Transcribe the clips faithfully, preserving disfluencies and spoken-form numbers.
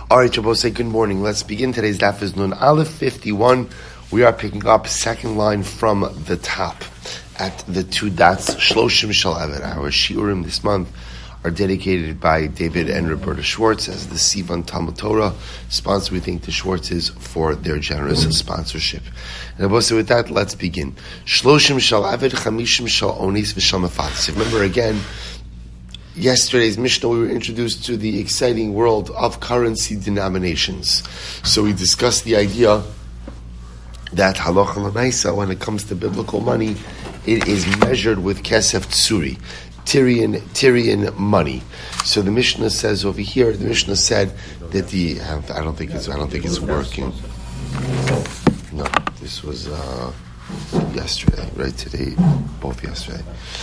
All right, Shabbos, say good morning. Let's begin. Today's daf is Nun Aleph fifty-one. We are picking up second line from the top at the two dots. Shloshim Shal Eved. Our shiurim this month are dedicated by David and Roberta Schwartz as the Sivan Talmud Torah sponsor. We thank the Schwartzes for their generous sponsorship. And with that, let's begin. Shloshim Shal Eved, Chamishim Shal Onis V'Shal Mefatzis. Remember again, yesterday's Mishnah, we were introduced to the exciting world of currency denominations. So we discussed the idea that halacha l'maisa, when it comes to biblical money, it is measured with kesef tsuri, Tyrian Tyrian money. So the Mishnah says over here, the Mishnah said that the I don't think it's I don't think it's working. No, this was uh, yesterday, right? Today, both yesterday.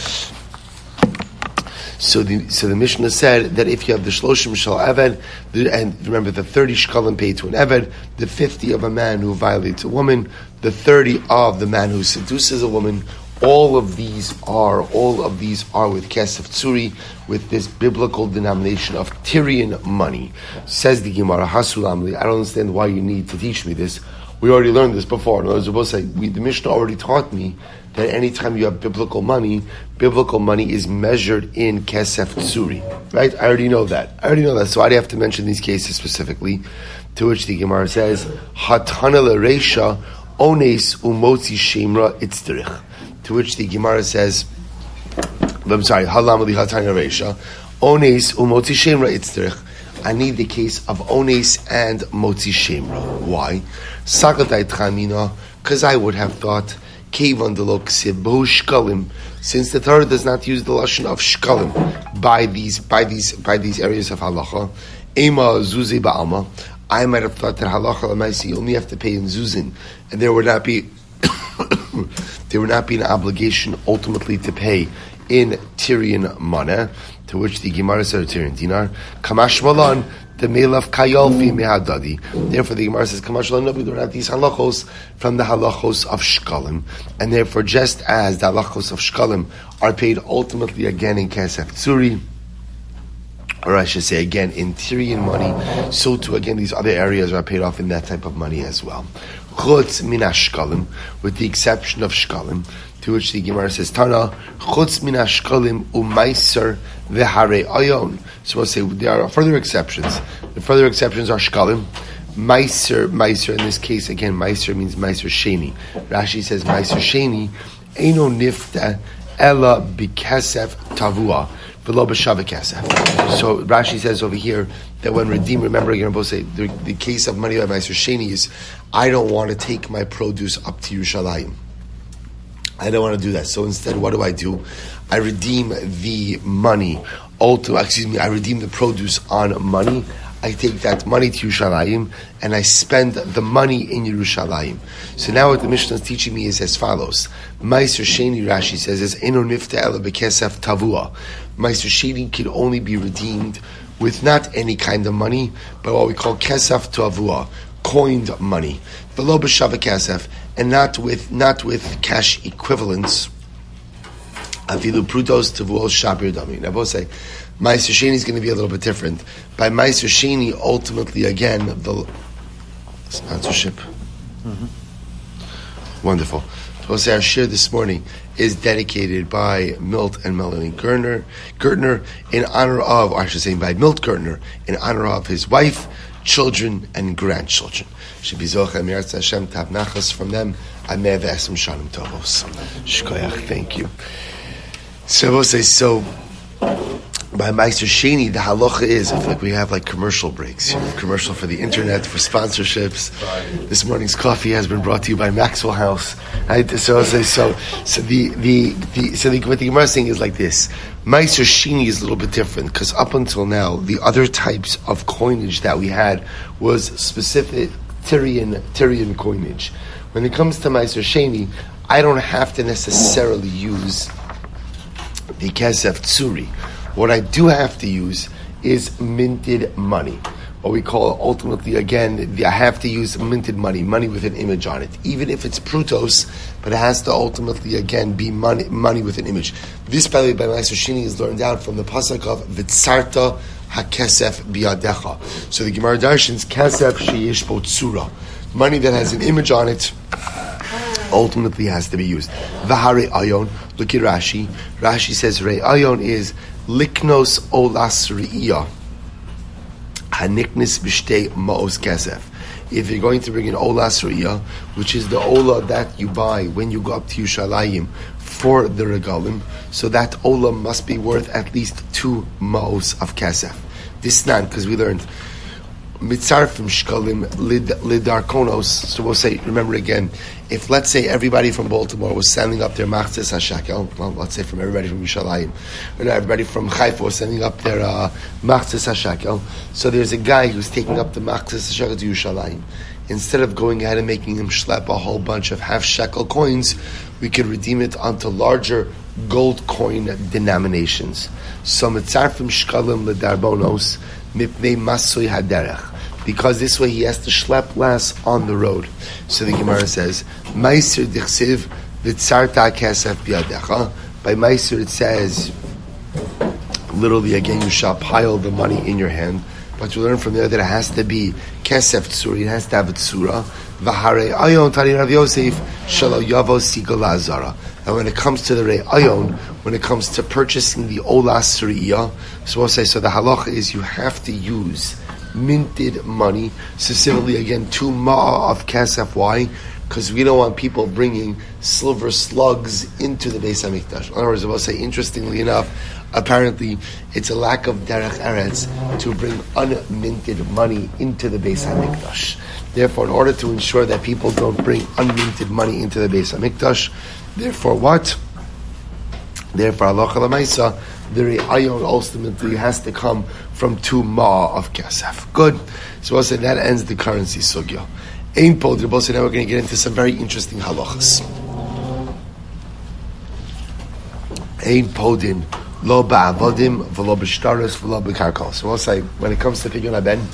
So the so the Mishnah said that if you have the shloshim shal eved, and remember the thirty shkalim paid to an eved, the fifty of a man who violates a woman, the thirty of the man who seduces a woman, all of these are all of these are with kesef tsuri, with this biblical denomination of Tyrian money. Says the Gemara, Hasulamli, I don't understand why you need to teach me this. We already learned this before. In other words, we'll say, we, the Mishnah already taught me that anytime you have biblical money, biblical money is measured in kesef tsuri. Right? I already know that. I already know that. So why do you have to mention these cases specifically? To which the Gemara says, Hatana l'reisha ones umotzi shemra itzderich. To which the Gemara says, I'm sorry, Halam li Hatana l'reisha ones umotzi shemra itzderich. I need the case of ones and motzi shemra. Why? Sakatai tchamina, because I would have thought Kevan delok sebu shkalim, since the Torah does not use the lashon of shkalim by these by these by these areas of halacha. Ema zuzi ba'alma. I might have thought that halacha l'maisi you only have to pay in zuzin, and there would not be there would not be an obligation ultimately to pay in Tyrian money. To which the Gemara said Tyrian dinar. Kamash malan. The Melaf Kayolfi Mehadadi. Therefore, the Gemara says, Kamashal, no, we don't have these halachos from the halachos of Shkalim. And therefore, just as the halachos of Shkalim are paid ultimately again in Kesef Tsuri, or I should say again in Tyrian money, so too again these other areas are paid off in that type of money as well. Chutz mina Shkalim, with the exception of Shkalim, to which the Gemara says, Tana, Chutz mina Shkalim umaiser v'harei ayon. So we'll say there are further exceptions. The further exceptions are Shkalim. Meiser, Meiser, in this case, again, Meiser means Meiser Sheni. Rashi says Meiser Sheni, Eino nifta ella bikesef tavua, v'lo b'shavah kesef. So Rashi says over here that when redeemed, remember again, both say the, the case of money by Meiser Sheni is, I don't want to take my produce up to Yerushalayim. I don't want to do that. So instead, what do I do? I redeem the money. Also, excuse me, I redeem the produce on money. I take that money to Yerushalayim and I spend the money in Yerushalayim. So now what the Mishnah is teaching me is as follows. Meiser Sheni, Rashi says, is Eno nifta ela bekesef tavua. Meiser Sheni can only be redeemed with not any kind of money, but what we call kesef tavua, coined money. V'lo b'shavah kesef, and not with not with cash equivalents. Afilu prutos tavuos shabir dami. Now both say Meiser Sheni is going to be a little bit different. By Meiser Sheni, ultimately again the sponsorship. Mm-hmm. Wonderful. Both say our share this morning is dedicated by Milt and Melanie Gertner, Gertner in honor of, or I should say by Milt Gertner, in honor of his wife, children, and grandchildren. Should be Zocha Mirza Hashem Tav Nachas from them. Ameh v'esem Shalom Tovos. Shkoyach, thank you. So we'll say, so by Meiser Sheni, the halacha is, I feel like we have like commercial breaks. You know, commercial for the internet, for sponsorships. This morning's coffee has been brought to you by Maxwell House. Right? So I'll say, so so the the, the so the, what the Gemara is saying is like this. Meiser Sheni is a little bit different because up until now, the other types of coinage that we had was specific Tyrian Tyrian coinage. When it comes to Meiser Sheni, I don't have to necessarily use the kesef tsuri. What I do have to use is minted money. What we call ultimately, again, the, I have to use minted money, money with an image on it. Even if it's prutos, but it has to ultimately, again, be money money with an image. This, by the way, by Meiser Sheni is learned out from the pasuk of V'tzarta hakesef biyadecha. So the Gemara darshans kesef sheyesh bo tzura, money that has an image on it, ultimately has to be used. V'harei ayon. Look at Rashi. Rashi says rei ayon is liknos olas re'iyah haniknis b'shtei ma'os kesef. If you're going to bring an olas re'iyah, which is the ola that you buy when you go up to Yushalayim for the regalim, so that ola must be worth at least two ma'os of kesef. This nan, because we learned mitzarfim shkalim lidarkonos. So we'll say, remember again, if let's say everybody from Baltimore was sending up their machzes hashakel, well, let's say from everybody from Yushalayim, or not everybody from Haifa was sending up their uh, machzes hashakel, so there's a guy who's taking up the machzes hashakel to Yushalayim. Instead of going ahead and making him schlep a whole bunch of half shekel coins, we could redeem it onto larger gold coin denominations. So mitzarfim shkalim lidarbonos mipnei masui haderech. Because this way he has to schlep less on the road. So the Gemara says, Meiser dichsiv v'tzarta kesef biyadecha. By Meiser it says, literally again, you shall pile the money in your hand. But you learn from there that it has to be kesef tzuri, it has to have a tzura. V'harei ayon tani Rav Yosef shalo yavo sigal lazara. And when it comes to the rei ayon, when it comes to purchasing the olas re'iyah, so we'll say, so the halacha is you have to use minted money, specifically again two ma'ah of kesef. Why? Because we don't want people bringing silver slugs into the Beis Hamikdash. In other words, I will say, interestingly enough, apparently it's a lack of derech eretz to bring unminted money into the Beis Hamikdash. Therefore, in order to ensure that people don't bring unminted money into the Beis Hamikdash, therefore what? Therefore, halacha l'maisa, the re'ayon ultimately has to come from two ma of kesef. Good. So we'll say that ends the currency sugya. Ein podri. So now we're going to get into some very interesting halachas. Ein podin lo ba'avodim v'lo b'shtaros v'lo b'karkos. So we'll say when it comes to pidyon haben,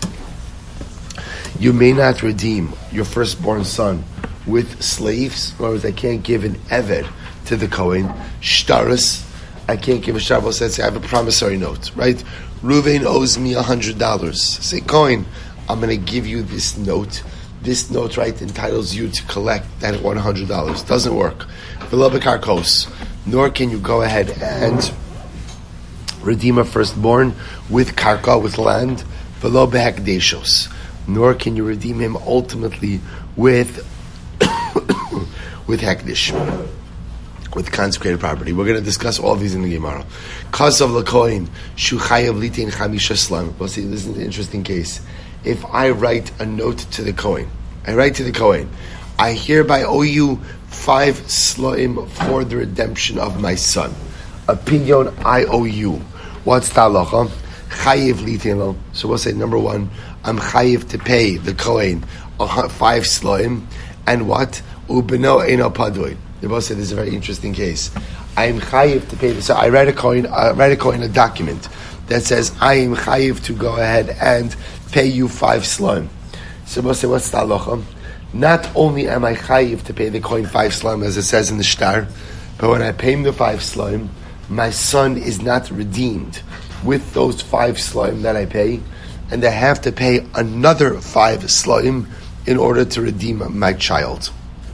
you may not redeem your firstborn son with slaves. In other words, I can't give an eved to the Kohen. Shtaros, I can't give a shtar. Says I have a promissory note, right? Ruvain owes me a hundred dollars. Say, Kohen, I'm going to give you this note. This note, right, entitles you to collect that one hundred dollars. Doesn't work. V'lo b'karkos. Nor can you go ahead and redeem a firstborn with karka, with land. V'lo b'hekdeshos. Nor can you redeem him ultimately with with hekdesh, with consecrated property. We're going to discuss all these in the Gemara. Kasav l'kohen shu chayav litin chamisha slam. Well, see, this is an interesting case. If I write a note to the Kohen, I write to the Kohen, I hereby owe you five slaim for the redemption of my son. Opinion, I owe you. What's the halacha? Chayiv litin lo. So we'll say number one, I'm chayiv to pay the Kohen five slaim, and what? Ubeno eno padoi. They both say this is a very interesting case. I am chayiv to pay this. So I write a coin, I write a coin, a document that says I am chayiv to go ahead and pay you five slime. So we'll say, what's the halacha? Not only am I chayiv to pay the coin five slime, as it says in the shtar, but when I pay him the five slime, my son is not redeemed with those five slime that I pay, and I have to pay another five slime in order to redeem my child.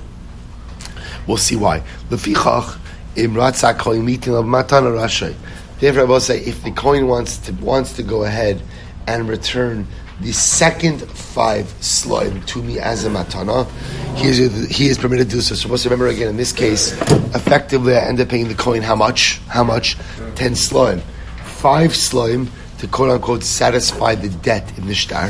We'll see why. Lefichach imratzak kohen mitin of matan rashay. Therefore, I will say, if the kohen wants to wants to go ahead and return the second five slime to me as a matana, he is he is permitted to do so. So, supposed to remember again in this case, effectively, I end up paying the kohen how much? How much? Ten slime, five slime to quote unquote satisfy the debt in the shtar.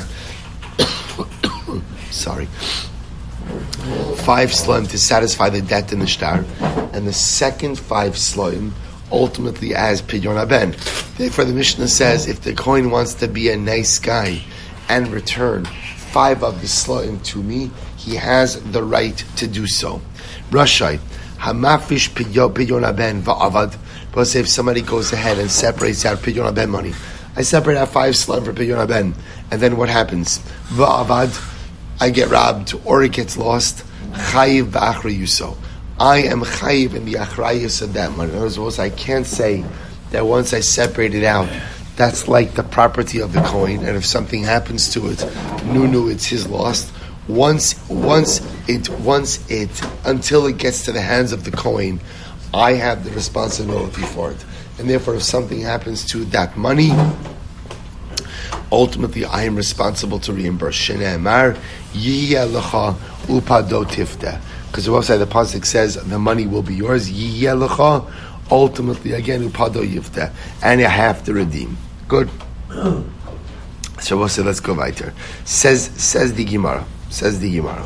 Sorry. Five slime to satisfy the debt in the shtar, and the second five slime ultimately as pidyon haben. Therefore, the Mishnah says if the Kohen wants to be a nice guy and return five of the slime to me, he has the right to do so. Rashai hamafish pidyon haben va'avad. But say if somebody goes ahead and separates out pidyon haben money, I separate out five slime for pidyon haben, and then what happens? Va'avad. I get robbed or it gets lost. Chayiv v'achrayuso. I am chayiv in the achrayus of that money. In other words, I can't say that once I separate it out that's like the property of the coin, and if something happens to it, nunu, it's his loss. Once, once it, once it, until it gets to the hands of the coin, I have the responsibility for it, and therefore, if something happens to that money, ultimately, I am responsible to reimburse. Shene'emar yiyeh lecha upado tifta, because the website the pasuk says the money will be yours. Yiyeh lecha. Ultimately, again, upado yifta, and you have to redeem. Good. So we'll say, let's go weiter. Says says the Gemara. Says the Gemara.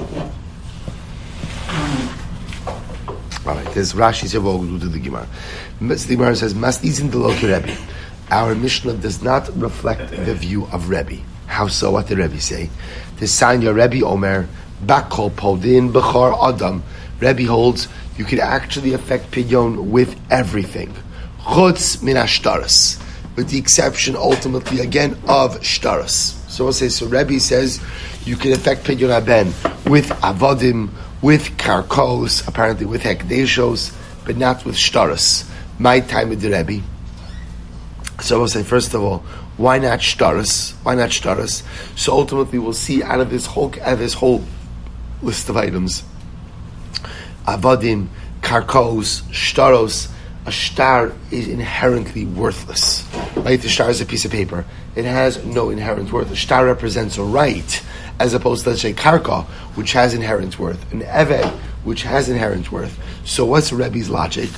All right. There's Rashi said we'll do the Gemara. The Gemara says, "Masnizin de loki Rebbe." Our Mishnah does not reflect the view of Rebbe. How so? What did Rebbe say? The Sanya Rebbe Omer Bakol Podin Bechar Adam. Rebbe holds you could actually affect pidyon with everything, chutz min ashtaras, with the exception ultimately again of shtaras. So we'll say, so Rebbe says you can affect pidyon haben with avodim, with karkos, apparently with hekdeshos, but not with shtaras. My time with the Rebbe. So we'll say, first of all, why not shtaras? Why not shtaras? So ultimately, we'll see out of this whole out of this whole list of items, avodim, karkos, shtaros. A shtar is inherently worthless. Right? The shtar is a piece of paper. It has no inherent worth. A shtar represents a right, as opposed to, let's say, karka, which has inherent worth. An eved, which has inherent worth. So what's Rebbe's logic?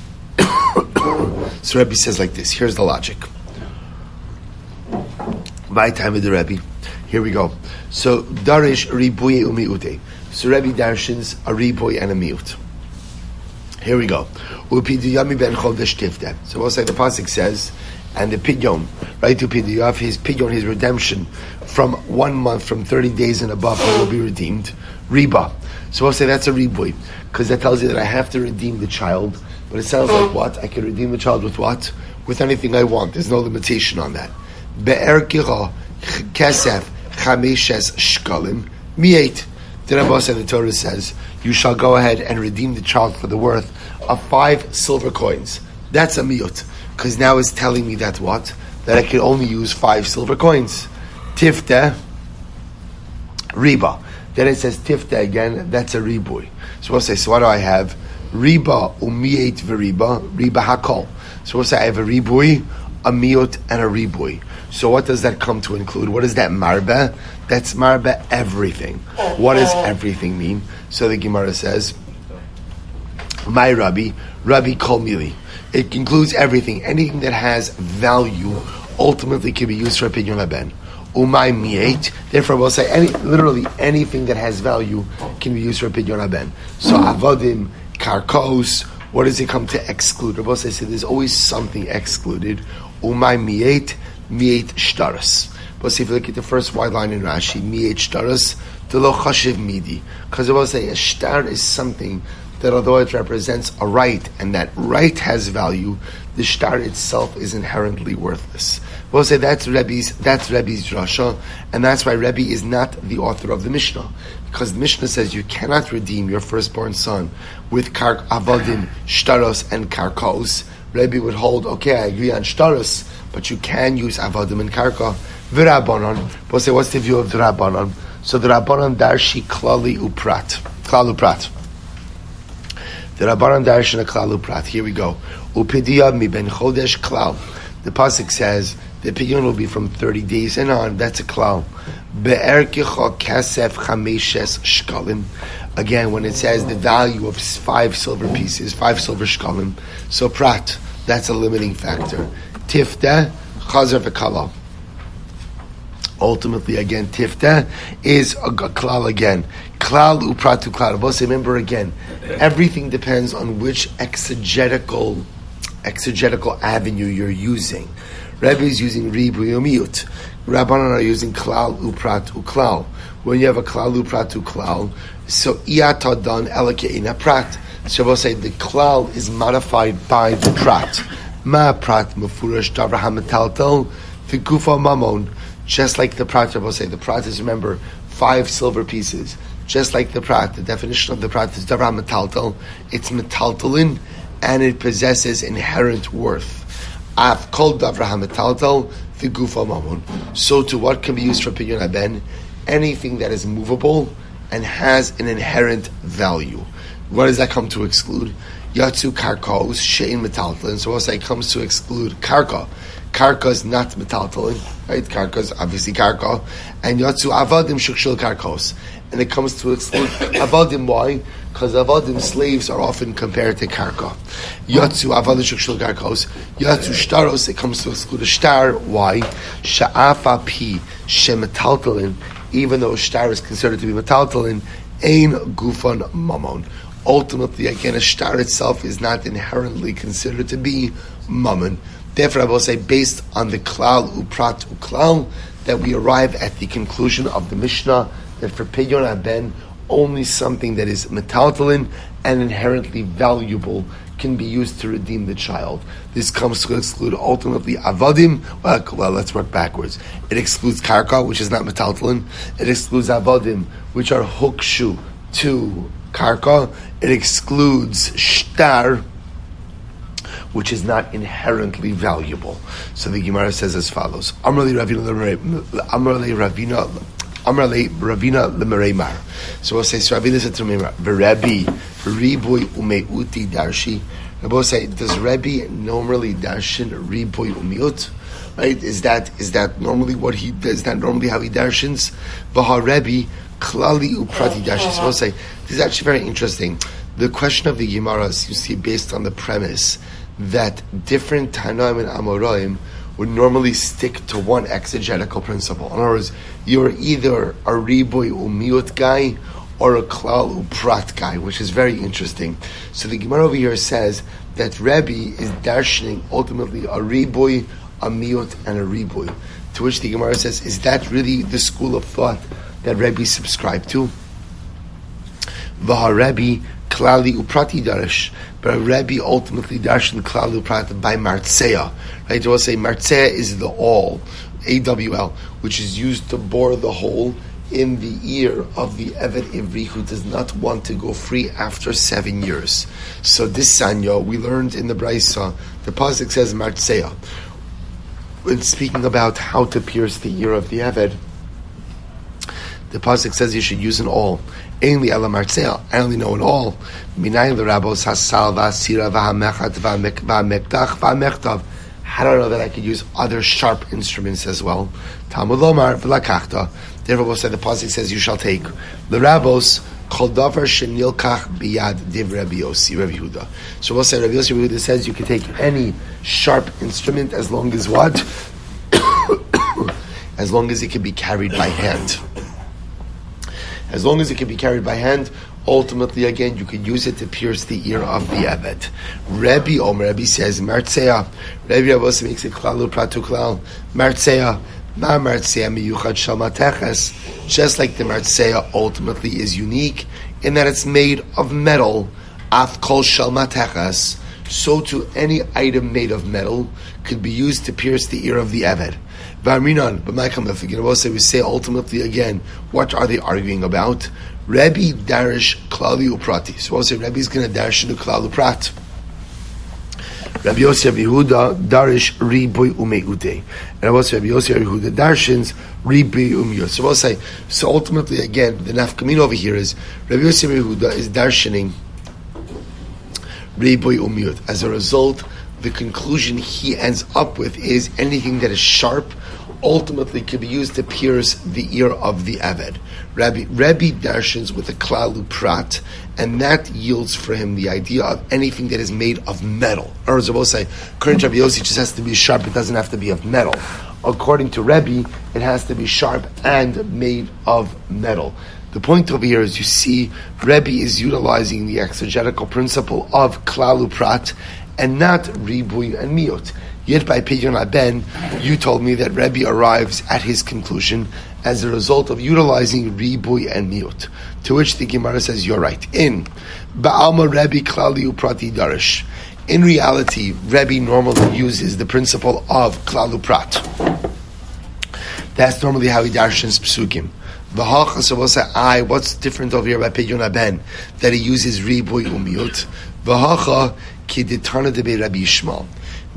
So Rebbe says like this. Here's the logic. My time with the Rebbe. Here we go. So darish ribuye umiute. So Rebbe darshins a ribuy and a miut. Here we go. Upidiyami ben chodesh tifte. So we'll say the pasuk says, and the pidyon, right? To pidiyav, his pidyon, his redemption from one month, from thirty days and above, he will be redeemed. Riba. So we'll say that's a ribuy, because that tells you that I have to redeem the child. But it sounds like what? I can redeem the child with what? With anything I want. There's no limitation on that. Be'er kicha kesef chameshes shkalim mi'et. The Rebbe said the Torah says, you shall go ahead and redeem the child for the worth of five silver coins. That's a miut. Because now it's telling me that what? That I can only use five silver coins. Tifte, riba. Then it says tifte again, that's a ribuy. So we'll say, so what do I have? Riba umiet v'riba, riba hakol. So we'll say I have a ribuy, a miut, and a ribuy. So what does that come to include? What is that marbe? That's marbe everything. What does everything mean? So the Gemara says, my Rabbi, Rabbi Kol Mili. It includes everything. Anything that has value ultimately can be used for a pidyon haben. Umay miet. Therefore, we'll say any, literally anything that has value can be used for a pidyon haben. So avodim, karkos. What does it come to exclude? Rabbi says so there's always something excluded. Umay miet, miet shtaras. But see, if you look at the first wide line in Rashi, miet shtaras, the lo chashiv midi. Because Rabbi say a shtar is something that although it represents a right, and that right has value, the shtar itself is inherently worthless. We'll say that's Rebbe's, that's Rebbe's drasha, and that's why Rebbe is not the author of the Mishnah. Because the Mishnah says you cannot redeem your firstborn son with kark avodim, shtaros, and karkos. Rebbe would hold, okay, I agree on shtaros, but you can use avodim and karka. V'rabbanon. We'll say, what's the view of the Rabbanon? So the Rabbanon darshi klali uprat. Klal uprat. The Rabbanan Darshan Klal Uprat. Here we go. Upidiyah mi ben chodesh klal. The pasuk says the pidyon will be from thirty days and on. That's a klal. Be'er kicha kasef chameshes shkalim. Again, when it says the value of five silver pieces, five silver shkalim, so prat, that's a limiting factor. Tifta chazer v'kala. Ultimately, again, tifta is a klal again. Klal upratu klal. But remember again, everything depends on which exegetical exegetical avenue you're using. Rebbe is using ribu yomiyut. Rabbanan are using klal upratu klal. When you have a klal upratu klal, so iyatadan elikeina prat. So we'll say the klal is modified by the prat. Ma prat mufurash davar hamataltel fikufa mamon. Just like the prat, I will say the prat is, remember, five silver pieces. Just like the prat, the definition of the prat is davar metaltal. It's metaltalin, and it possesses inherent worth. Af kol davra hametaltal v'gufa mamon. So to what can be used for Pidyon haben? Anything that is movable and has an inherent value. What does that come to exclude? Yatsu karkos she'in metaltalin. So also it comes to exclude karka. Karka is not metaltalin, right? Karka is obviously karka. And yatsu avadim shukshil karkos. And it comes to exclude avadim. Why? Because avadim, slaves, are often compared to karka. Yatsu avadim shukshil karkos. Yatsu shtaros, it comes to exclude a shtar. Why? Sha'afa pi shemetaltalin. Even though shtar is considered to be metaltalin, ein gufan mamon. Ultimately, again, a shtar itself is not inherently considered to be mammon. Therefore, I will say, based on the klal uprat uklal, that we arrive at the conclusion of the Mishnah that for Pidyon haben, only something that is metaltalin and inherently valuable can be used to redeem the child. This comes to exclude ultimately avadim. Well, well, let's work backwards. It excludes karka, which is not metaltalin. It excludes avadim, which are hukshu to karka. It excludes shtar, which is not inherently valuable. So the Gemara says as follows: Amrali Ravina, Amrali Ravina, Amrali Ravina lemereimar. So we'll say, so Ravina said to me, "Verebi riboy umeuti darshi." Rabbi will say, does Rebbe normally darshan riboy umiut? Right? Is that is that normally what he does? Is that normally how he darshans? Vaha Rebbe klali uprati darshi. So we'll say, this is actually very interesting. The question of the Gemara is, you see, based on the premise that different Tanaim and Amoraim would normally stick to one exegetical principle. In other words, you're either a riboy umiut guy or a klal uprat guy, which is very interesting. So the Gemara over here says that Rebbe is darshaning ultimately a riboy, a miut, and a riboy. To which the Gemara says, is that really the school of thought that Rebbe subscribed to? Vaha Rebbe klali uprati darish, but Rebbe ultimately darshan klali uprat by martzeya. Right? They will say martzeya is the awl, A W L, which is used to bore the hole in the ear of the Eved Ivri who does not want to go free after seven years. So this Sanya, we learned in the Braisa, the Pasuk says Martzeya. When speaking about how to pierce the ear of the Eved, the Pasuk says you should use an awl. Ainli ala Martzeya, I only know an awl. Minayin l'rabos hasal v'asira v'hamechat v'hamekdach v'hamechtav. How do I know that I could use other sharp instruments as well? Talmud lomar v'lakachta. Therefore, we'll say the pasuk says you shall take the rabos kol davar shenilkach biyad div Rabbi Yossi Rabbi Yehuda. So we'll say Rabbi Yossi Rabbi Yehuda says you can take any sharp instrument as long as what? As long as it can be carried by hand. As long as it can be carried by hand, ultimately, again, you could use it to pierce the ear of the Eved. Rabbi Omer, Rabbi says, Martzeya. Rabbi also makes it klal upratu klal. Martzeya. Just like the Martzeya ultimately is unique in that it's made of metal, af kol shalmatechas, so to any item made of metal could be used to pierce the ear of the Eved. V'aminan, but my comment, we say ultimately again, what are they arguing about? Rebbe darish klali uprati. So we'll say Rebbe is going to darish the klal uprat. Rabbi Yossi Rabbi Yehuda darish riboy umeute, and also Rabbi Yossi Rabbi Yehuda darshins riboy umiyut. So we'll say, so ultimately again, the nafkamin over here is Rabbi Yossi Rabbi Yehuda is darshaning riboy umiyut. As a result, the conclusion he ends up with is anything that is sharp ultimately can be used to pierce the ear of the Eved. Rabbi, Rabbi darshans with a klal uprat, and that yields for him the idea of anything that is made of metal. Or as I will say, according to Rabbi Yossi, it just has to be sharp, it doesn't have to be of metal. According to Rebbe, it has to be sharp and made of metal. The point over here is you see Rebbe is utilizing the exegetical principle of klal uprat and not ribuy and miut. Yet by Pidyon haben, you told me that Rebbe arrives at his conclusion as a result of utilizing ribuy and miut. To which the Gemara says, you're right. In Ba'alma Rebbe klali uprati darish. In reality, Rebbe normally uses the principle of klal uprat. That's normally how he darshans psukim. V'hacha, so we'll say, I, what's different over here by Pidyon haben? That he uses ribuy umiut. V'hacha ki ditana debe Rabbi Yishmael.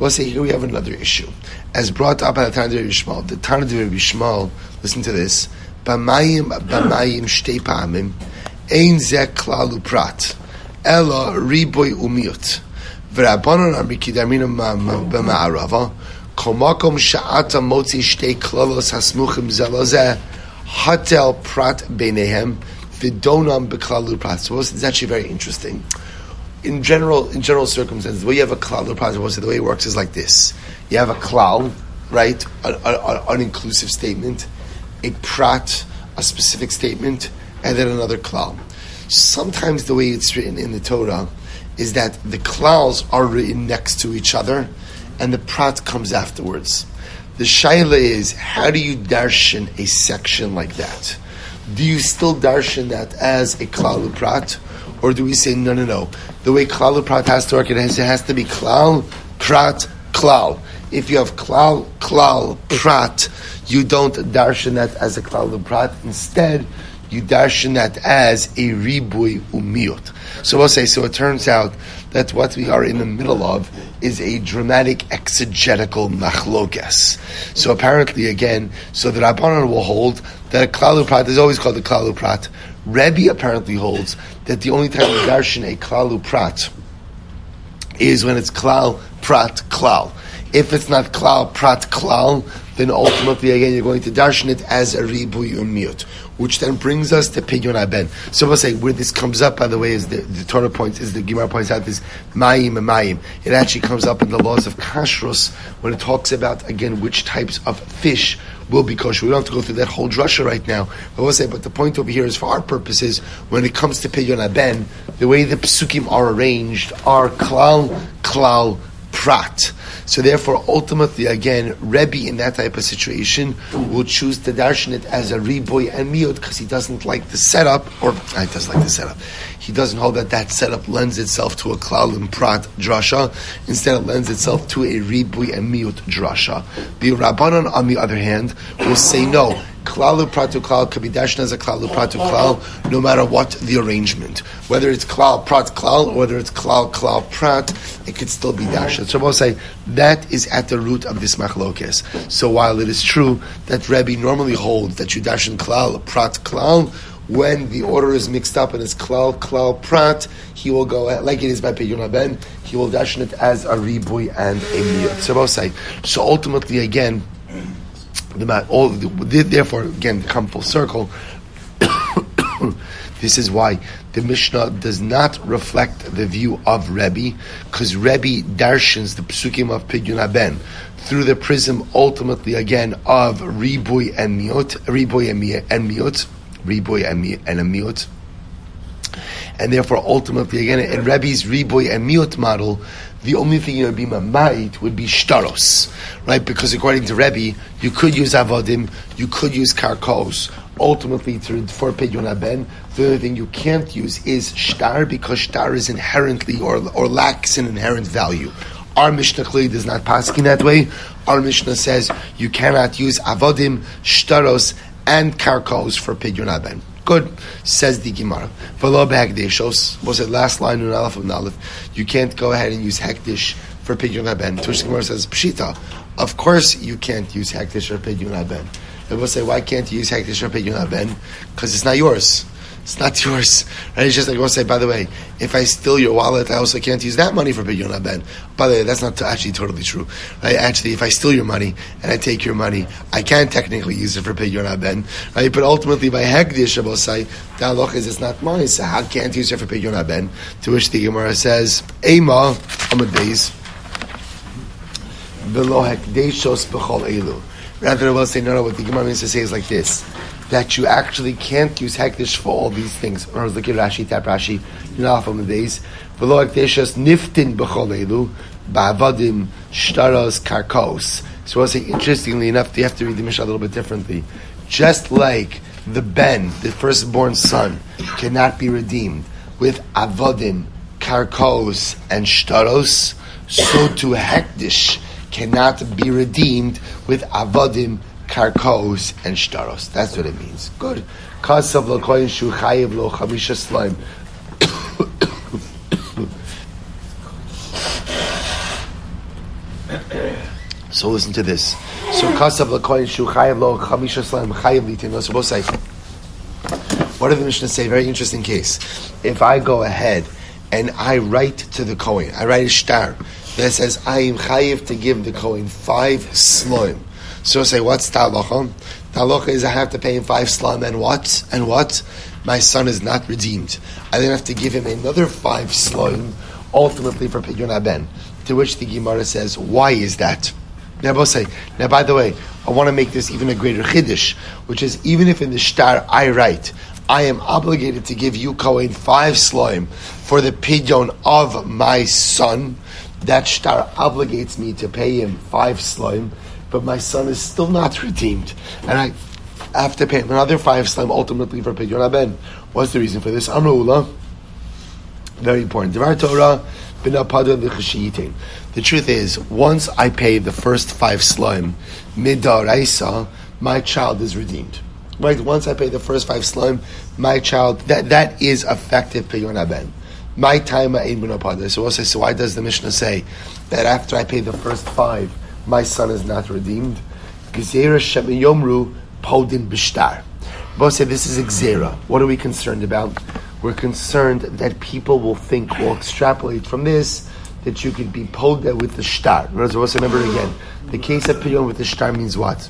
We'll say here we have another issue. As brought up by the Tana D'Rabbi Yishmael, the Tana D'Rabbi Yishmael, listen to this, B'mayim b'mayim shtei pa'amim, ein zeh klal uprat, ela riboy umiut, v'rabbanon amikidamina b'ma'arava, kol makom sha'ata motzi shtei klalos hasmuchim zelazeh, hatel prat beinehem, v'donam b'klal uprat. So it's actually very interesting. In general, in general circumstances, the way you have a klal uprat, the way it works is like this. You have a klal, right, an inclusive statement, a prat, a specific statement, and then another klal. Sometimes the way it's written in the Torah is that the klals are written next to each other, and the prat comes afterwards. The shaila is, how do you darshan a section like that? Do you still darshan that as a klal uprat, or do we say no, no, no? The way klal uprat has to work, it has, it has to be klal, prat, klal. If you have klal, klal, prat, you don't darshan that as a klal uprat. Instead, you darshan that as a ribui umiut. So we'll say, so it turns out that what we are in the middle of is a dramatic exegetical machlokes. So apparently, again, so the Rabbanan will hold that a klal uprat is always called a klal uprat. Rebbe apparently holds that the only time you darshan a klal uprat is when it's klal, prat, klal. If it's not klal, prat, klal, then ultimately, again, you're going to darshan it as a ribui umiut, which then brings us to Pidyon Haben. So we'll say, where this comes up, by the way, is the, the Torah points, is the Gemara points out, is mayim and mayim. It actually comes up in the laws of kashrus, when it talks about, again, which types of fish will be kosher. We don't have to go through that whole drasha right now. But we'll say, but the point over here is, for our purposes, when it comes to Pidyon Haben, the way the psukim are arranged are klal, klal, prat. So therefore, ultimately, again, Rebbe in that type of situation will choose to darshan it as a riboy and miut because he doesn't like the setup, or he doesn't like the setup. He doesn't hold that that setup lends itself to a klal and prat drasha. Instead, it lends itself to a riboy and miut drasha. The Rabbanan, on the other hand, will say no. Klal uprat to klal could be darshan as a klal uprat to klal, no matter what the arrangement. Whether it's klal prat klal or whether it's klal klal prat, it could still be darshan. So we'll say that is at the root of this machlokes. So while it is true that Rebbe normally holds that you darshan klal prat klal, when the order is mixed up and it's klal klal prat, he will go like it is by Pidyon Haben. He will darshan it as a ribui and a miyut. So we'll say. So ultimately, again. The, all, the, therefore, again, come full circle. This is why the Mishnah does not reflect the view of Rebbe, because Rebbe darshans the psukim of Pidyon Haben through the prism, ultimately, again, of ribui and miut, ribui and miut, ribui and a miut. And therefore, ultimately, again, in Rebbe's ribui and miut model, the only thing you would be mamait would be shtaros, right? Because according to Rebbe, you could use avodim, you could use karkos. Ultimately, to, for Pidyon Haben, the only thing you can't use is shtar, because shtar is inherently or or lacks an inherent value. Our Mishnah clearly does not paskin that way. Our Mishnah says you cannot use avodim, shtaros, and karkos for Pidyon Haben. Good, says the Gemara. V'lo behekdeshos, was it last line in Aleph of Aleph? You can't go ahead and use hektish for Pidyon Haben. Tush Gemara says pshita. Of course, you can't use hektish for Pidyon Haben. And we'll say, why can't you use hektish for Pidyon Haben? Because it's not yours. It's not yours. Right? It's just like we'll say, by the way, if I steal your wallet, I also can't use that money for Pidyon Haben. By the way, that's not actually totally true. Right? Actually, if I steal your money and I take your money, I can technically use it for Pidyon Haben. Right? But ultimately, by Hekdish, I will say, the halach is it's not mine, so how can't use it for Pidyon Haben? To which the Gemara says, Eima, Amud Beis, V'lo Hekdeshos B'chol Elu. Rather, I will say, no, no, what the Gemara means to say is like this, that you actually can't use hektish for all these things. Or look at Rashi, tap Rashi, you're not from the days. V'lo hekdeshas niftin b'chol elu, ba'avadim, shtaros, karkos. So I'll say, interestingly enough, you have to read the Mishnah a little bit differently. Just like the ben, the firstborn son, cannot be redeemed with avodim, karkos, and shtaros, so too hektish cannot be redeemed with avodim, karkos and shtaros. That's what it means. Good. Kasav lo koyin shu chayiv lo chamisha slime. So listen to this. So kasav l'koyin shu chayav lo chamisha slam chayav litin. So both say. What did the Mishnah say? Very interesting case. If I go ahead and I write to the Kohen, I write a shtar that says I am chayiv to give the Kohen five sloim. So I say, what's the halacha? The halacha is I have to pay him five sloim, and what? And what? My son is not redeemed. I then have to give him another five sloim, ultimately for Pidyon Haben. To which the Gemara says, why is that? Now, both say. Now, by the way, I want to make this even a greater chiddush, which is even if in the shtar I write, I am obligated to give you, Kohen, five sloim for the pidyon of my son. That shtar obligates me to pay him five sloim, but my son is still not redeemed, and I have to pay him another five sloim ultimately for pidyon haben. What's the reason for this? Amrullah. Very important. Devar Torah b'na pada v'chashiyitin. The truth is, once I pay the first five sloim midaraisa, my child is redeemed. Right, once I pay the first five slime, my child, that, that is effective pidyon haben. My time ain't b'no pada. So we'll say, so why does the Mishnah say that after I pay the first five, my son is not redeemed? Gezerah shemiyomru podin b'shtar. Both say this is Gezerah. What are we concerned about? We're concerned that people will think, will extrapolate from this, that you could be poda with the shtar. Remember again, the case of pidyon with the shtar means what?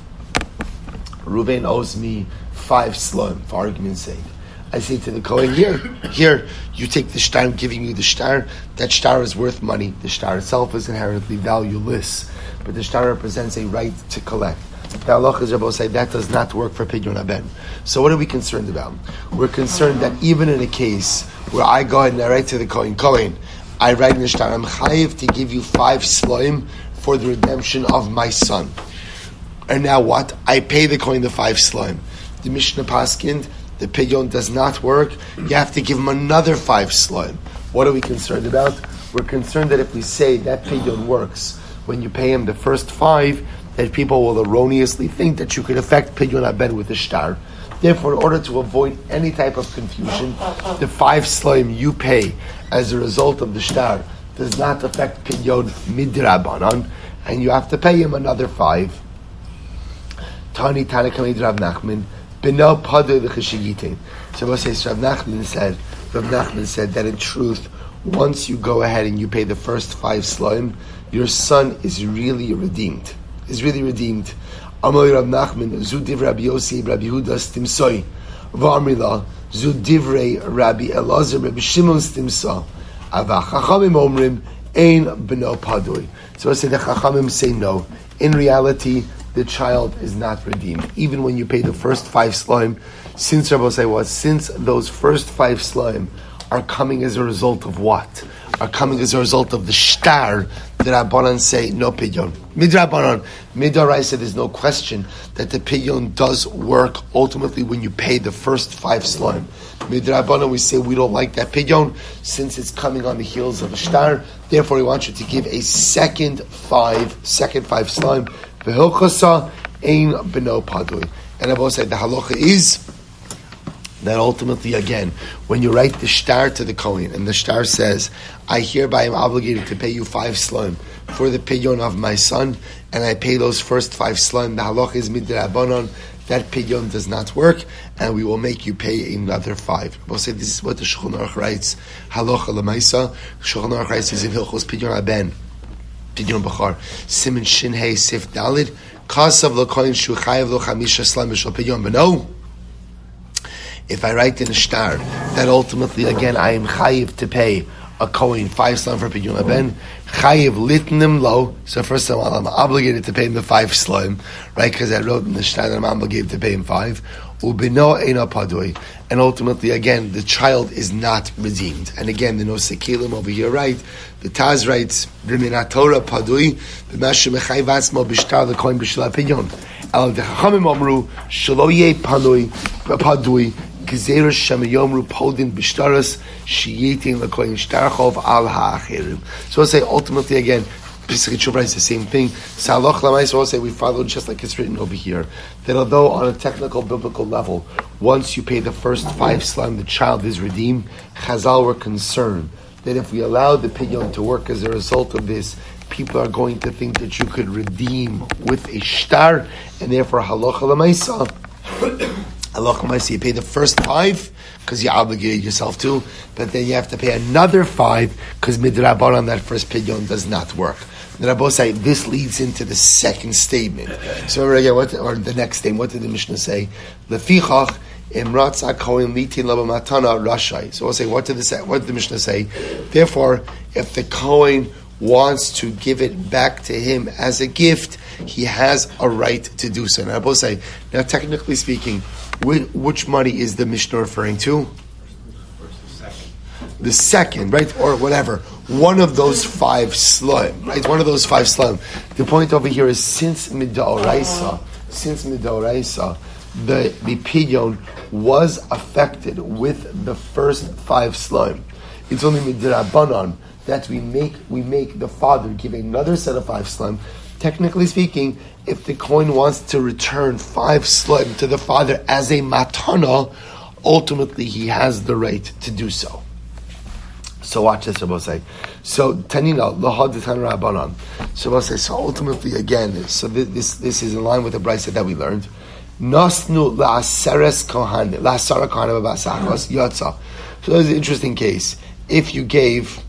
Reuven owes me five slum, for argument's sake. I say to the Kohen, here, here, you take the shtar, I'm giving you the shtar. That shtar is worth money. The shtar itself is inherently valueless, but the shtar represents a right to collect. The halacha is, Rabbi say, that does not work for pidyon haben. So what are we concerned about? We're concerned that even in a case where I go ahead and I write to the Kohen, Kohen, I write in the shtar, I'm chayiv to give you five sloim for the redemption of my son. And now what? I pay the Kohen the five sloim. The Mishnah Paskind, the pidyon does not work. You have to give him another five sloim. What are we concerned about? We're concerned that if we say that pidyon works, when you pay him the first five, that people will erroneously think that you could affect pidyon haben with the shtar. Therefore, in order to avoid any type of confusion, the five sloim you pay as a result of the shtar does not affect pidyon midrabanan, and you have to pay him another five. Tani Tanakamid Rav Nachman, Bino Padu L'Chashiyitin. So what says Rav Nachman said, Rav Nachman said that in truth, once you go ahead and you pay the first five sloim, your son is really redeemed. Is really redeemed. Amoy Rav Nachman, Zu Div Rabbi Yossi, Rabbi Yehuda Stimsoi, V'amrila, Zu Divrei Rabbi Elazar, Rabbi Shimon Stimsa, Ava Chachamim Omrim, Ein Bino Padui. So I say the Chachamim say no. In reality, the child is not redeemed. Even when you pay the first five slime, since Rabbi say was, since those first five slime are coming as a result of what? Are coming as a result of the shtar that Rabbanan say no pidyon. Midrabanan, Midaraisa, there's no question that the pidyon does work ultimately when you pay the first five slime. Midrabanan, we say we don't like that pidyon since it's coming on the heels of a shtar. Therefore, we want you to give a second five, second five slime. V'hilchasa ein b'no padui. And Rabbi said the halacha is that ultimately, again, when you write the shtar to the Kohen, and the shtar says, I hereby am obligated to pay you five slime for the pidyon of my son, and I pay those first five slime, the halacha is midrabanan, that pidyon does not work, and we will make you pay another five. We'll say this is what the Shulchan Aruch writes, halacha l'maisa. Shulchan Aruch writes is in Hilchos pidyon haben, pidyon b'char, simin shin hey sif dalid, kasav l'koyin shu chayav lo chamisha slime b'shal pidyon b'no. If I write in a shtar that ultimately, again, I am chayiv to pay a Kohen five slime for pidyon haben, chayiv litnim lo. So first of all, I'm obligated to pay him the five slime, right? Because I wrote in the shtar that I'm obligated to pay him five. Ubino eina padui, and ultimately, again, the child is not redeemed. And again, the Nosekilim over here, right? The Taz writes, "B'minat Torah padui, b'mashem mechayiv atzmo b'shtar l'kohen b'shel pidyon." El dechachamim omru shelo yeh padui padui. Gezerah shemayomru podin b'shtaras shiyitin l'koyin shtarchov al ha'achirim. So I'll say ultimately again, basically Shuvra is the same thing. Saloch l'mais, I'll say we follow just like it's written over here. That although on a technical biblical level, once you pay the first five slime, the child is redeemed. Chazal were concerned that if we allow the pidyon to work as a result of this, people are going to think that you could redeem with a shtar, and therefore halacha l'maisa, halacha l'maisa, you pay the first five because you obligated yourself to, but then you have to pay another five because midrabanan that first pidyon does not work. The Rabbi say this leads into the second statement. So remember again, what or the next statement? What did the Mishnah say? Lefichach imratza kohen litin laba matana rashai. So we'll say, what did the what did the Mishnah say? Therefore, if the kohen wants to give it back to him as a gift, he has a right to do so. And Rabbi say, now technically speaking, which, which money is the Mishnah referring to? The second, right, or whatever, one of those five slum, right, one of those five slum. The point over here is since midoraisa, since midoraisa, the the pidyon was affected with the first five slum. It's only midrabanan that we make we make the father give another set of five slum. Technically speaking, if the kohen wants to return five slum to the father as a matana, ultimately he has the right to do so. So watch this, Rabbi say. So Tanina lahad tan rabbanan. So Rabbi say. So ultimately, again, so this this is in line with the brayso that we learned. Nasnu la'aseres kohanim la'asara kohanim b'asachos yatsa. So there's an interesting case. If you gave,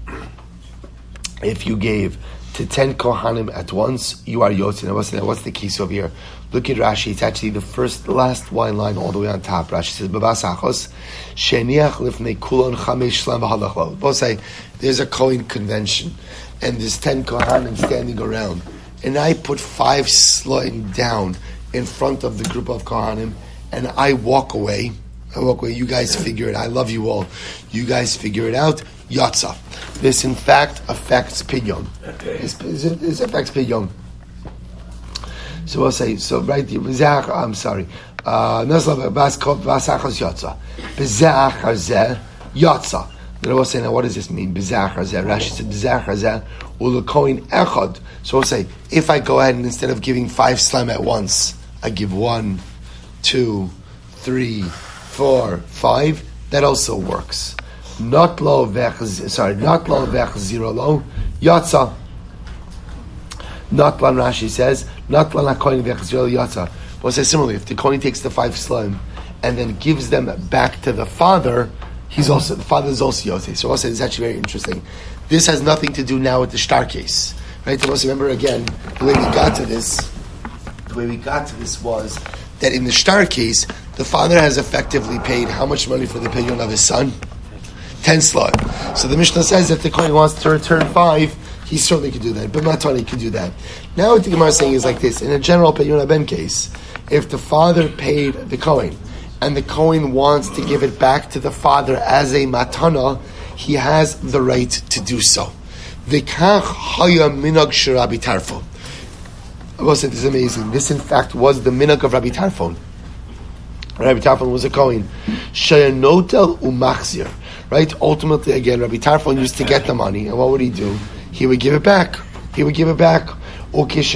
if you gave to ten kohanim at once, you are yotzi. Now what's the case over here? Look at Rashi. It's actually the first, last one line all the way on top. Rashi says, "Babasachos sheniach lifnei kulon chamesh shlam v'halachlo." Both say there's a Kohen convention, and there's ten kohanim standing around, and I put five slotting down in front of the group of kohanim, and I walk away. I walk away. You guys figure it out. I love you all. You guys figure it out. Yatsa. This in fact affects pidyon. This, this affects pidyon. So we'll say, so right here, I'm sorry. Naslav Basachas Yatsa. Bezach Hazeh Yatsa. Then we'll say, now what does this mean? Bezach Hazeh. Rashi said, Bezach Hazeh Ulukoin Echad. So we'll say, if I go ahead and instead of giving five slam at once, I give one, two, three, four, five, that also works. Not lo vech, sorry, not lo vech zero lo, Yatsa. Not lan Rashi says, not lan hakohen vech zero Yatsa. We'll say similarly, if the kohen takes the five slime and then gives them back to the father, he's also, the father is also Yotze. So we'll say, this is actually very interesting. This has nothing to do now with the shtar case. Right? So also remember again, the way we got to this, the way we got to this was that in the shtar case, the father has effectively paid how much money for the pidyon of his son? Ten slot. So the Mishnah says that if the kohen wants to return five, he certainly could do that. But Matani could do that. Now what the Gemara is saying is like this. In a general pidyon ben case, if the father paid the kohen, and the kohen wants to give it back to the father as a matana, he has the right to do so. V'kach haya minag sherabi tarfon. I will say this is amazing. This in fact was the minag of Rabbi Tarfon. Rabbi Tarfon was a kohen. Shayanotel umachzir. Right? Ultimately, again, Rabbi Tarfon used to get the money, and what would he do? He would give it back. He would give it back. And when the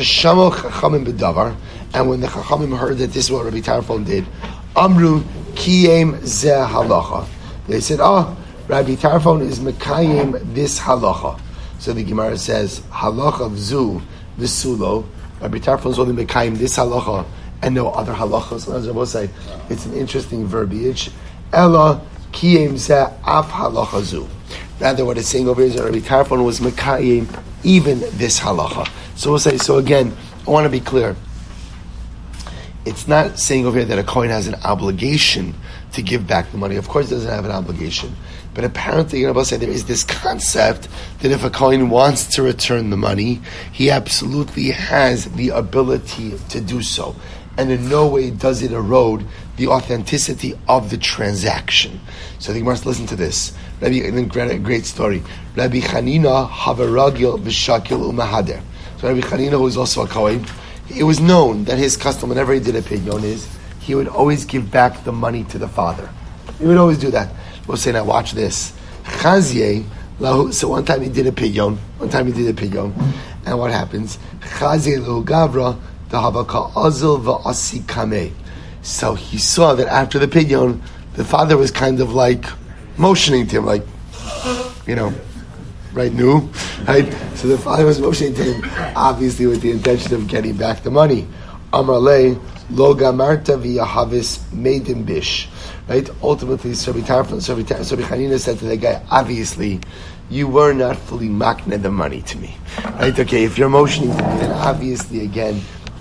Chachamim heard that this is what Rabbi Tarfon did, Amru kiyem zeh halacha. They said, oh, Rabbi Tarfon is mekayim this halacha. So the Gemara says, halacha v'zu v'sulo. Rabbi Tarfon is only mekayim this halacha and no other halachas. So as I will say, it's an interesting verbiage. Ella kiyem zeh af halacha zu. Rather, what it's saying over here is that Rabbi Tarfon was mekayim even this halacha. So we'll say, so again, I want to be clear. It's not saying over here that a kohen has an obligation to give back the money. Of course, it doesn't have an obligation. But apparently, you know, say there is this concept that if a kohen wants to return the money, he absolutely has the ability to do so. And in no way does it erode the authenticity of the transaction. So the Gemara must listen to this. Rabbi, and then great, great story. Rabbi Chanina havaragil v'shakil umahader. So Rabbi Chanina, who is also a kohen, it was known that his custom, whenever he did a pidyon, is he would always give back the money to the father. He would always do that. We'll say, now watch this. Chazye, so one time he did a pidyon. One time he did a pidyon. And what happens? Chazye lahu gavra dahavaka azil va'asi kameh. So he saw that after the pidyon, the father was kind of like motioning to him, like, you know, right? New, right? So the father was motioning to him, obviously with the intention of getting back the money. Amar le lo gamarta v'yahavis meidim bish, right? Ultimately, Rabbi Chanina said to the guy, obviously, you were not fully makne the money to me, right? Okay, if you're motioning to me, then obviously, again,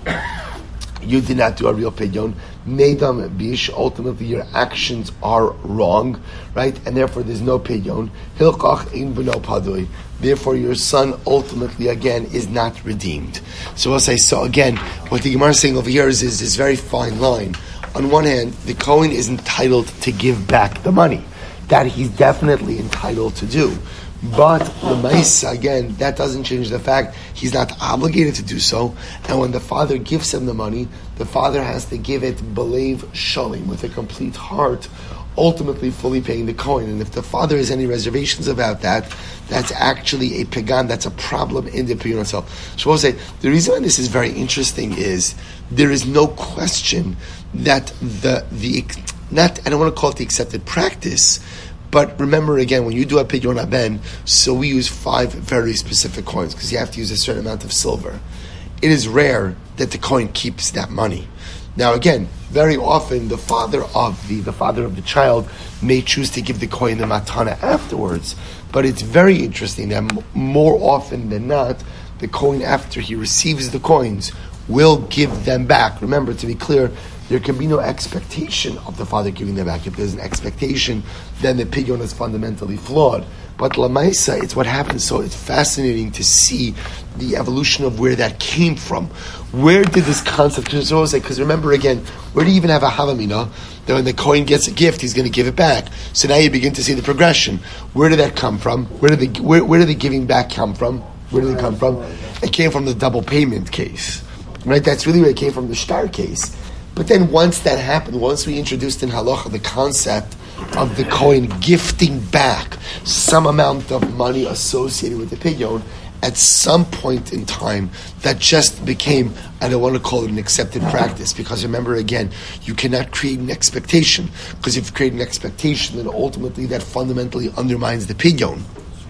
you did not do a real pidyon. Meidam bish, ultimately your actions are wrong, right? And therefore there's no pidyon. Hilchach ein b'no padui. Therefore your son ultimately, again, is not redeemed. So as I saw, again, what the Gemara is saying over here is, is this very fine line. On one hand, the Kohen is entitled to give back the money. That he's definitely entitled to do. But the Maisa, again, that doesn't change the fact he's not obligated to do so. And when the father gives him the money, the father has to give it belev shalim, with a complete heart, ultimately fully paying the Kohen. And if the father has any reservations about that, that's actually a pagan, that's a problem in the pidyon itself. So I'll say, the reason why this is very interesting is there is no question that the, the not, I don't want to call it the accepted practice, but remember again, when you do a pidyon haben, so we use five very specific coins because you have to use a certain amount of silver. It is rare that the coin keeps that money. Now again, very often the father of the the father of the child may choose to give the coin the matana afterwards. But it's very interesting that m- more often than not, the coin after he receives the coins will give them back. Remember, to be clear, there can be no expectation of the father giving them back. If there's an expectation, then the pidyon is fundamentally flawed. But lamaisa, it's what happens. So it's fascinating to see the evolution of where that came from. Where did this concept? Because remember again, where do you even have a havamina that when the Kohen gets a gift, he's going to give it back? So now you begin to see the progression. Where did that come from? Where did the where, where did the giving back come from? Where did it come from? It came from the double payment case, right? That's really where it came from, the shtar case. But then once that happened, once we introduced in halacha the concept of the Kohen gifting back some amount of money associated with the pidyon, at some point in time, that just became, I don't want to call it an accepted practice, because remember again, you cannot create an expectation, because if you create an expectation, then ultimately that fundamentally undermines the pidyon.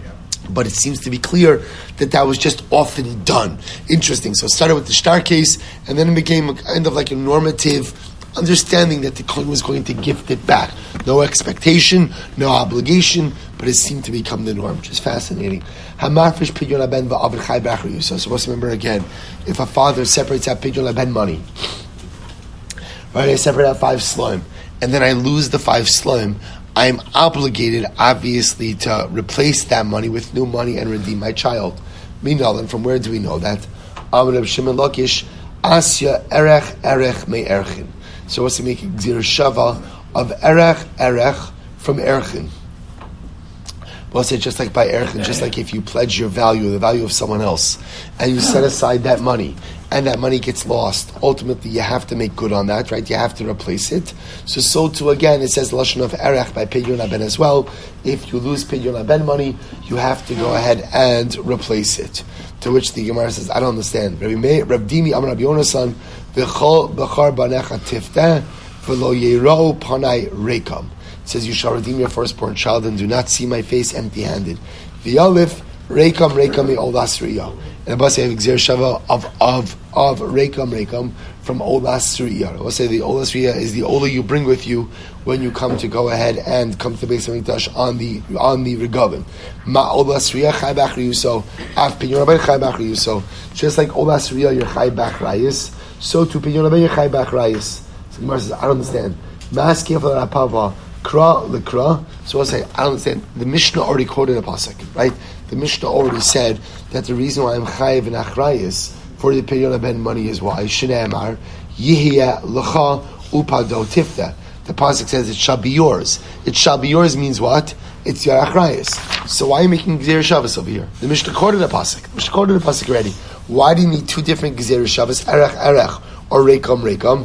But it seems to be clear that that was just often done. Interesting. So it started with the shtar case, and then it became a kind of like a normative understanding that the Kohen was going to gift it back. No expectation, no obligation, but it seemed to become the norm, which is fascinating. So let's remember again, if a father separates out pidyon haben money, right, I separate out five slime, and then I lose the five slime, I'm obligated, obviously, to replace that money with new money and redeem my child. Meanwhile, and from where do we know that? Amar Shimon Lakish, Asya erech erech me erchin. So what's to make a gzir shava of erech erech from erchin? Well, say just like by erchin, just like if you pledge your value, the value of someone else, and you set aside that money, and that money gets lost, ultimately you have to make good on that, right? You have to replace it. So, so too again, it says lashon of erech by pidyon haben as well. If you lose pidyon haben money, you have to go ahead and replace it. To which the Gemara says, I don't understand. Rabbi Dimi Amar Rabbi Yonasan v'chol b'char banecha tifteh v'lo yirau panai rekam. It says you shall redeem your firstborn child and do not see my face empty-handed. V'yalif rekam rekam me'olas riyah. And Abba say Gzir Shava of of of Rekam Rekam from Olas Riyah. I will say the Olas Riyah is the Ola you bring with you when you come to go ahead and come to the Beis Hamikdash on the on the Regavim. Ma Olas Riyah Chai Bach Riyuso Av Pinyon Rabbi Chai Bach Riyuso. Just like Olas Riyah your Chai Bach Rayis, so to Pinyon Rabbi your Chai Bach Rayis. So the Gemara says, I don't understand. Mas Kefal Rapava Kra Lekra. So I'll say, I don't understand. The Mishnah already quoted a pasuk, right? The Mishnah already said that the reason why I'm chayiv and achrayis for the pidyon haben money is why Shnei Amar Yihya Lecha Upado Tifta. The pasuk says it shall be yours. It shall be yours means what? It's your achrayis. So why are you making gzir shavas over here? The Mishnah quoted a pasuk. The Mishnah quoted a pasuk already. Why do you need two different gzir shavas? Erech erech or rekam rekam?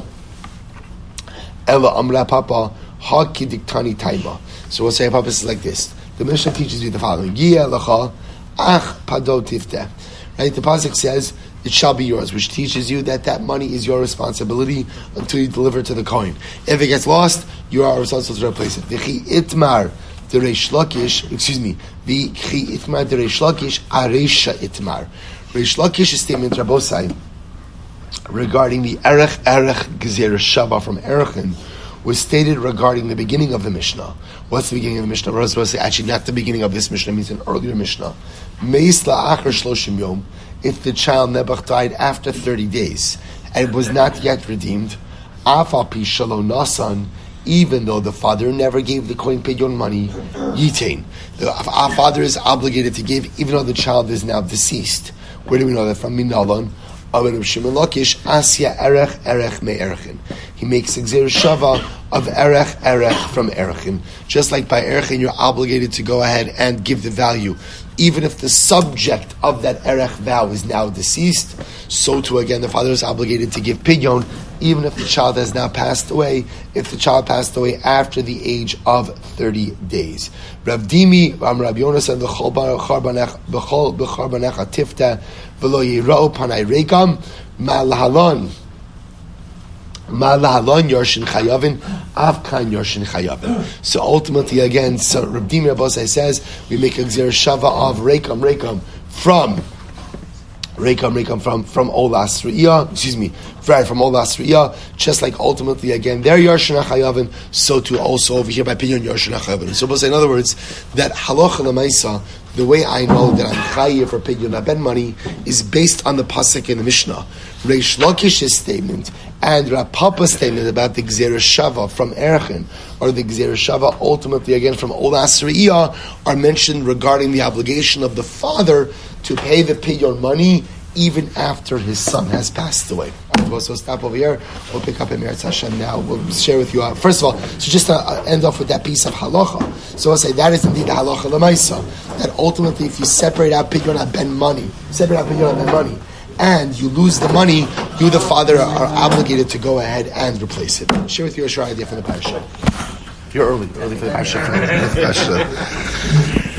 Ela amra papa ha kidiktani taima. So we'll say papa is like this. The Mishnah teaches you the following: Yihya lecha ach pado tifteh. Right? The pasuk says it shall be yours, which teaches you that that money is your responsibility until you deliver it to the Kohen. If it gets lost, you are responsible to replace it. V'chi itmar the Reish Lakish, excuse me, the Chi Itmar, the Reish Lakish, Aresha Itmar. Reish Lakish's statement, Rabosai, regarding the Erech Erech Gezer Shava from Erechin, was stated regarding the beginning of the Mishnah. What's the beginning of the Mishnah? Rabosai, actually, not the beginning of this Mishnah, means an earlier Mishnah. Meis la'achar shloshim yom, if the child Nebuch died after thirty days and was not yet redeemed, afal pi shalom nasan, even though the father never gave the kohen pidyon money, yitain. The our father is obligated to give, even though the child is now deceased. Where do we know that from? Minalon, Amar Shimon Lakish, Asya erech erech me erechin. He makes exer shava of erech erech from erechin. Just like by erechin, you're obligated to go ahead and give the value, even if the subject of that erech vow is now deceased. So too, again, the father is obligated to give pidyon, even if the child has now passed away, if the child passed away after the age of thirty days. Rav Dimi, Ram Rav Yonasan, B'chol b'char banecha tifta, v'lo yira'u panai rekam, ma'lahalon, ma'lahalon yorshin chayavin, avkan yorshin chayavin. So ultimately, again, so Rav Dimi Rabosai says, we make a gzer shava of rekam, rekam, from Rekam, Rekam from from Olas Riyah, excuse me, right, from Olas Riyah, just like ultimately again, they're Yarshana Chayavin, so too also over here by Pinyon Yarshana Chayavin. So we'll say, in other words, that Halacha L'Maisa, the way I know that I'm Chayiv for Pinyon Aben money is based on the Pasuk in the Mishnah. Reish Lakish's statement and Rav Papa's statement about the Gzera Shava from Erechin, or the Gzera Shava ultimately again from Olas Riyah, are mentioned regarding the obligation of the father to pay the pidyon money even after his son has passed away. All right, so stop over here. We'll pick up in Meretz Hashem now. We'll share with you. Uh, first of all, so just to uh, end off with that piece of halacha. So I'll say that is indeed the halacha l'maisa. That ultimately, if you separate out pidyon aben money, separate out pidyon aben money, and you lose the money, you, the father, are obligated to go ahead and replace it. Share with you a short idea from the parasha. You're early, early for the parasha.